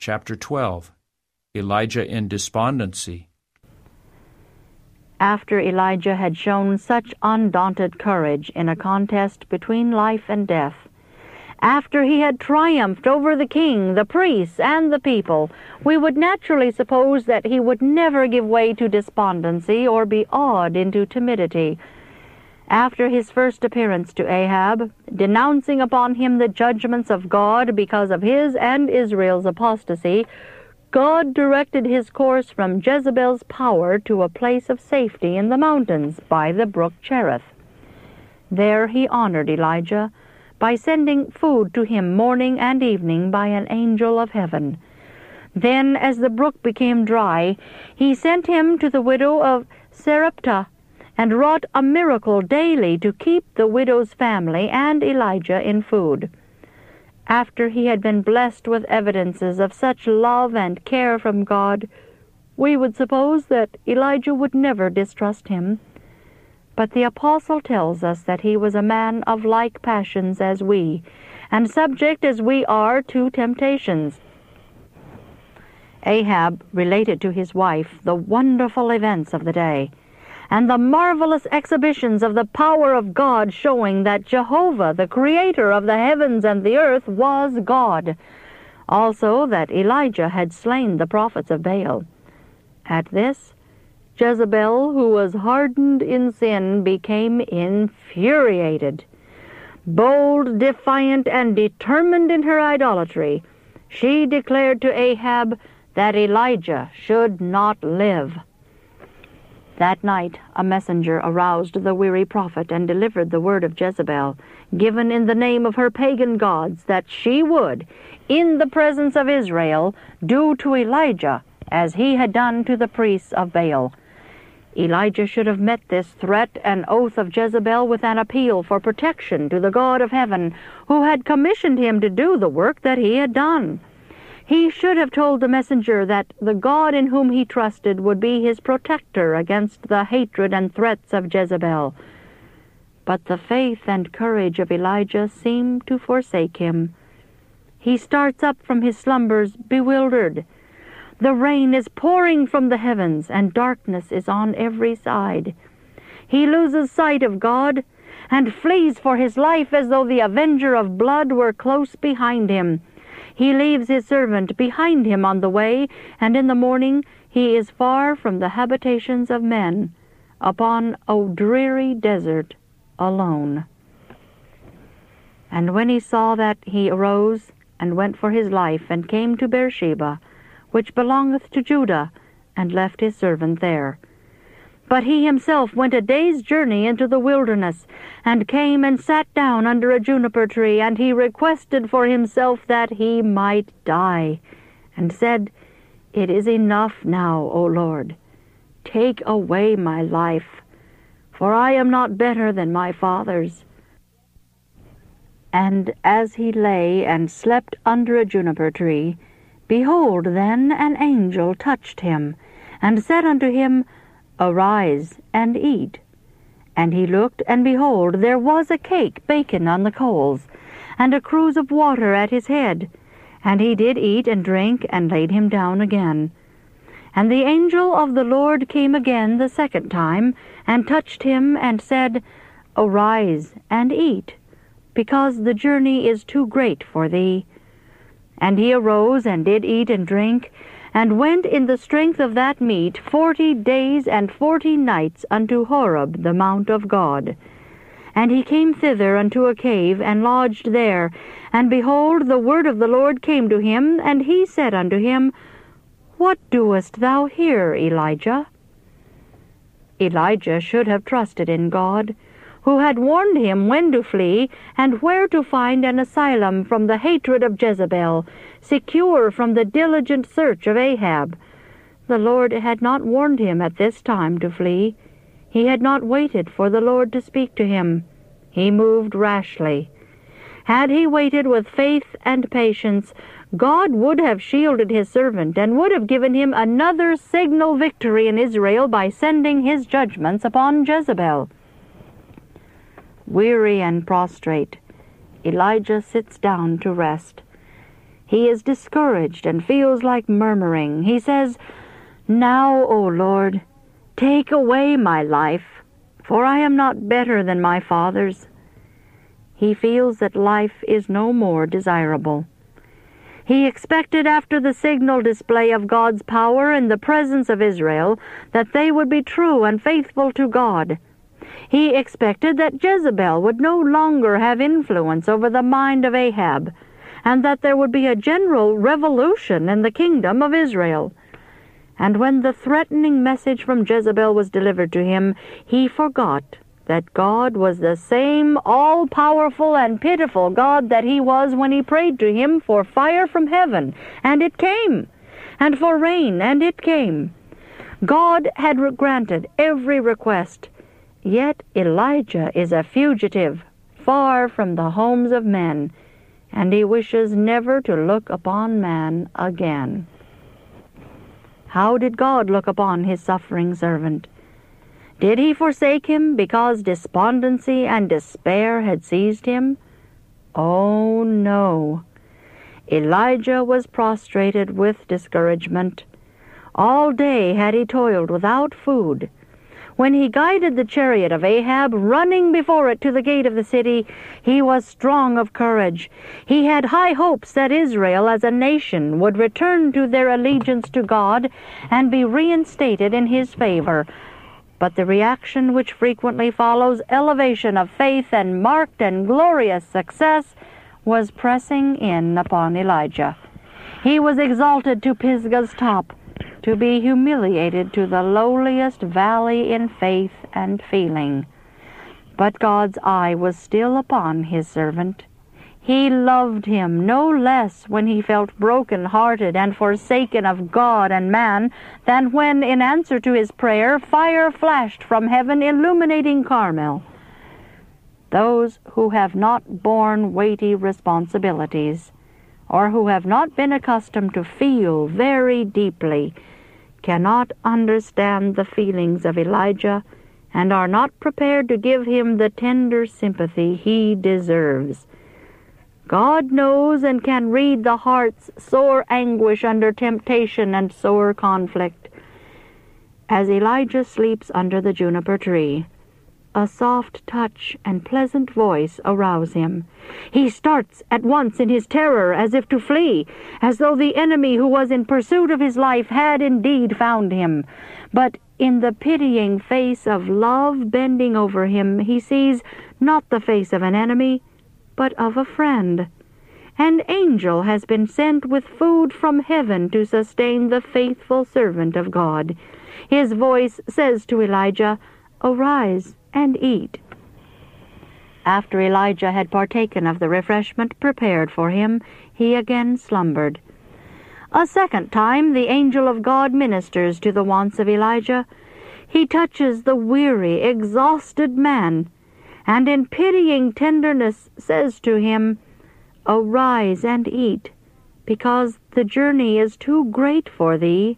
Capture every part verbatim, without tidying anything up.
Chapter twelve. Elijah in Despondency. After Elijah had shown such undaunted courage in a contest between life and death, after he had triumphed over the king, the priests, and the people, we would naturally suppose that he would never give way to despondency or be awed into timidity. After his first appearance to Ahab, denouncing upon him the judgments of God because of his and Israel's apostasy, God directed his course from Jezebel's power to a place of safety in the mountains by the brook Cherith. There he honored Elijah by sending food to him morning and evening by an angel of heaven. Then, as the brook became dry, he sent him to the widow of Sarepta, and wrought a miracle daily to keep the widow's family and Elijah in food. After he had been blessed with evidences of such love and care from God, we would suppose that Elijah would never distrust him. But the apostle tells us that he was a man of like passions as we, and subject as we are to temptations. Ahab related to his wife the wonderful events of the day, and the marvelous exhibitions of the power of God, showing that Jehovah, the creator of the heavens and the earth, was God. Also that Elijah had slain the prophets of Baal. At this, Jezebel, who was hardened in sin, became infuriated. Bold, defiant, and determined in her idolatry, she declared to Ahab that Elijah should not live. That night a messenger aroused the weary prophet and delivered the word of Jezebel, given in the name of her pagan gods, that she would, in the presence of Israel, do to Elijah as he had done to the priests of Baal. Elijah should have met this threat and oath of Jezebel with an appeal for protection to the God of heaven, who had commissioned him to do the work that he had done. He should have told the messenger that the God in whom he trusted would be his protector against the hatred and threats of Jezebel. But the faith and courage of Elijah seemed to forsake him. He starts up from his slumbers bewildered. The rain is pouring from the heavens, and darkness is on every side. He loses sight of God, and flees for his life as though the avenger of blood were close behind him. He leaves his servant behind him on the way, and in the morning he is far from the habitations of men, upon a dreary desert, alone. And when he saw that, he arose, and went for his life, and came to Beersheba, which belongeth to Judah, and left his servant there. But he himself went a day's journey into the wilderness, and came and sat down under a juniper tree, and he requested for himself that he might die, and said, It is enough now, O Lord. Take away my life, for I am not better than my fathers. And as he lay and slept under a juniper tree, behold, then an angel touched him, and said unto him, Arise, and eat. And he looked, and behold, there was a cake baken on the coals, and a cruse of water at his head. And he did eat and drink, and laid him down again. And the angel of the Lord came again the second time, and touched him, and said, Arise, and eat, because the journey is too great for thee. And he arose, and did eat and drink, and went in the strength of that meat forty days and forty nights unto Horeb, the mount of God. And he came thither unto a cave, and lodged there. And behold, the word of the Lord came to him, and he said unto him, What doest thou here, Elijah? Elijah should have trusted in God, who had warned him when to flee, and where to find an asylum from the hatred of Jezebel, secure from the diligent search of Ahab. The Lord had not warned him at this time to flee. He had not waited for the Lord to speak to him. He moved rashly. Had he waited with faith and patience, God would have shielded his servant, and would have given him another signal victory in Israel by sending his judgments upon Jezebel. Weary and prostrate, Elijah sits down to rest. He is discouraged and feels like murmuring. He says, "Now, O Lord, take away my life, for I am not better than my fathers." He feels that life is no more desirable. He expected after the signal display of God's power in the presence of Israel that they would be true and faithful to God. He expected that Jezebel would no longer have influence over the mind of Ahab, and that there would be a general revolution in the kingdom of Israel. And when the threatening message from Jezebel was delivered to him, he forgot that God was the same all-powerful and pitiful God that he was when he prayed to him for fire from heaven, and it came, and for rain, and it came. God had granted every request, yet Elijah is a fugitive, far from the homes of men, and he wishes never to look upon man again. How did God look upon his suffering servant? Did he forsake him because despondency and despair had seized him? Oh, no. Elijah was prostrated with discouragement. All day had he toiled without food. When he guided the chariot of Ahab, running before it to the gate of the city, he was strong of courage. He had high hopes that Israel as a nation would return to their allegiance to God and be reinstated in his favor. But the reaction which frequently follows elevation of faith and marked and glorious success was pressing in upon Elijah. He was exalted to Pisgah's top, to be humiliated to the lowliest valley in faith and feeling. But God's eye was still upon his servant. He loved him no less when he felt broken-hearted and forsaken of God and man than when, in answer to his prayer, fire flashed from heaven illuminating Carmel. Those who have not borne weighty responsibilities, or who have not been accustomed to feel very deeply, cannot understand the feelings of Elijah and are not prepared to give him the tender sympathy he deserves. God knows and can read the heart's sore anguish under temptation and sore conflict. As Elijah sleeps under the juniper tree, a soft touch and pleasant voice arouse him. He starts at once in his terror as if to flee, as though the enemy who was in pursuit of his life had indeed found him. But in the pitying face of love bending over him, he sees not the face of an enemy, but of a friend. An angel has been sent with food from heaven to sustain the faithful servant of God. His voice says to Elijah, "Arise and eat." After Elijah had partaken of the refreshment prepared for him, he again slumbered. A second time the angel of God ministers to the wants of Elijah. He touches the weary, exhausted man, and in pitying tenderness says to him, "Arise and eat, because the journey is too great for thee."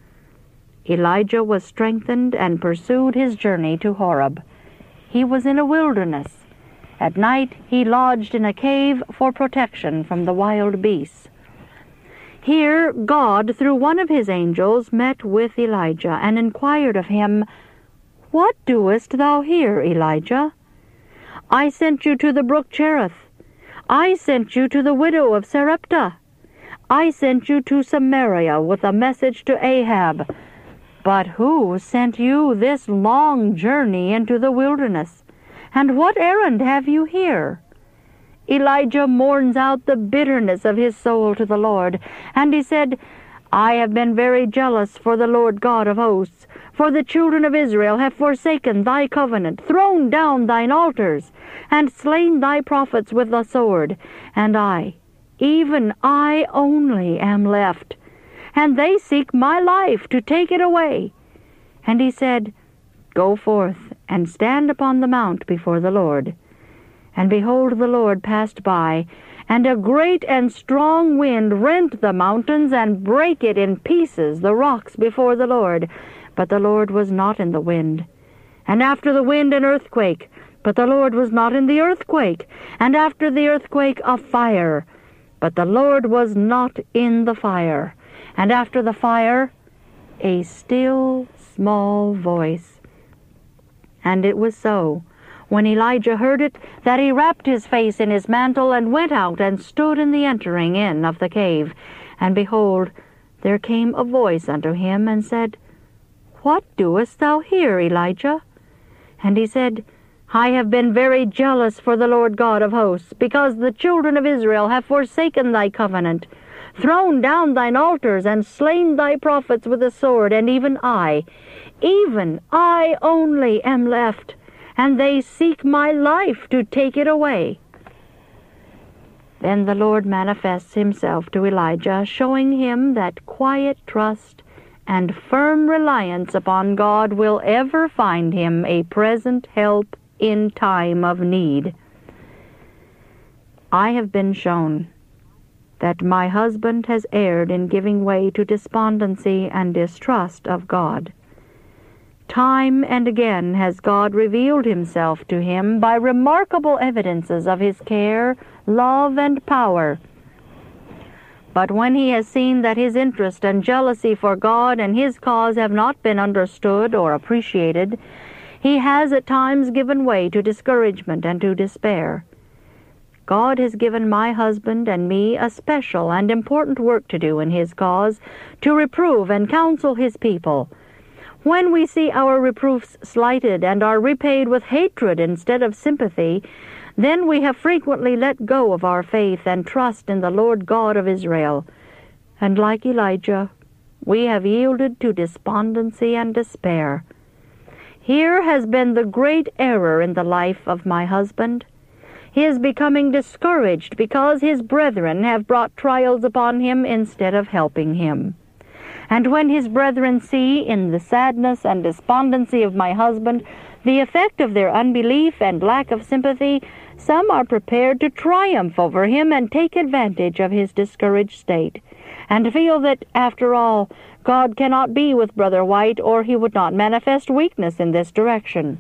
Elijah was strengthened and pursued his journey to Horeb. He was in a wilderness. At night he lodged in a cave for protection from the wild beasts. Here God, through one of his angels, met with Elijah and inquired of him, "What doest thou here, Elijah?" "I sent you to the brook Cherith. I sent you to the widow of Sarepta. I sent you to Samaria with a message to Ahab. But who sent you this long journey into the wilderness? And what errand have you here?" Elijah mourns out the bitterness of his soul to the Lord, and he said, "I have been very jealous for the Lord God of hosts, for the children of Israel have forsaken thy covenant, thrown down thine altars, and slain thy prophets with the sword, and I, even I only, am left, and they seek my life to take it away." And he said, "Go forth, and stand upon the mount before the Lord." And behold, the Lord passed by, and a great and strong wind rent the mountains, and brake it in pieces the rocks before the Lord. But the Lord was not in the wind. And after the wind an earthquake, but the Lord was not in the earthquake. And after the earthquake a fire. But the Lord was not in the fire, and after the fire, a still small voice. And it was so, when Elijah heard it, that he wrapped his face in his mantle, and went out, and stood in the entering in of the cave. And behold, there came a voice unto him, and said, What doest thou here, Elijah? And he said, I have been very jealous for the Lord God of hosts, because the children of Israel have forsaken thy covenant, thrown down thine altars, and slain thy prophets with the sword, and even I, even I only am left, and they seek my life to take it away. Then the Lord manifests himself to Elijah, showing him that quiet trust and firm reliance upon God will ever find him a present help in time of need. I have been shown that my husband has erred in giving way to despondency and distrust of God. Time and again has God revealed himself to him by remarkable evidences of his care, love, and power. But when he has seen that his interest and jealousy for God and his cause have not been understood or appreciated, he has at times given way to discouragement and to despair. God has given my husband and me a special and important work to do in his cause, to reprove and counsel his people. When we see our reproofs slighted and are repaid with hatred instead of sympathy, then we have frequently let go of our faith and trust in the Lord God of Israel. And like Elijah, we have yielded to despondency and despair. Here has been the great error in the life of my husband. He is becoming discouraged because his brethren have brought trials upon him instead of helping him. And when his brethren see in the sadness and despondency of my husband the effect of their unbelief and lack of sympathy, some are prepared to triumph over him and take advantage of his discouraged state, and feel that, after all, God cannot be with Brother White, or he would not manifest weakness in this direction.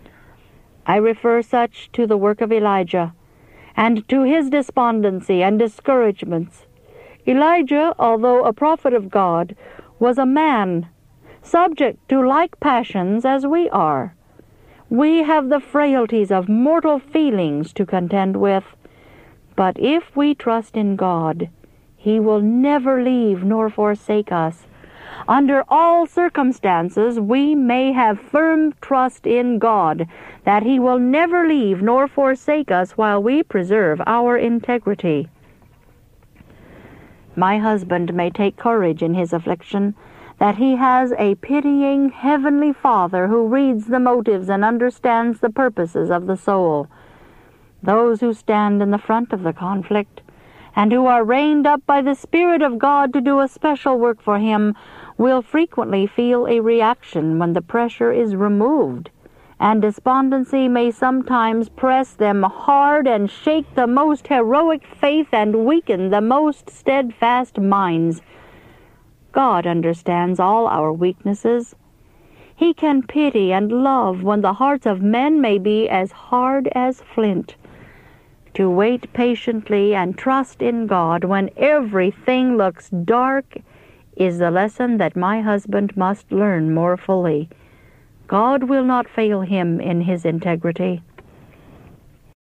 I refer such to the work of Elijah, and to his despondency and discouragements. Elijah, although a prophet of God, was a man, subject to like passions as we are. We have the frailties of mortal feelings to contend with, but if we trust in God, he will never leave nor forsake us. Under all circumstances, we may have firm trust in God that he will never leave nor forsake us while we preserve our integrity. My husband may take courage in his affliction, that he has a pitying heavenly Father who reads the motives and understands the purposes of the soul. Those who stand in the front of the conflict, and who are raised up by the Spirit of God to do a special work for him, will frequently feel a reaction when the pressure is removed, and despondency may sometimes press them hard and shake the most heroic faith and weaken the most steadfast minds. God understands all our weaknesses. He can pity and love when the hearts of men may be as hard as flint. To wait patiently and trust in God when everything looks dark is the lesson that my husband must learn more fully. God will not fail him in his integrity.